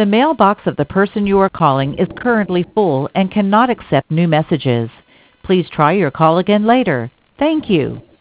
The mailbox of the person you are calling is currently full and cannot accept new messages. Please try your call again later. Thank you.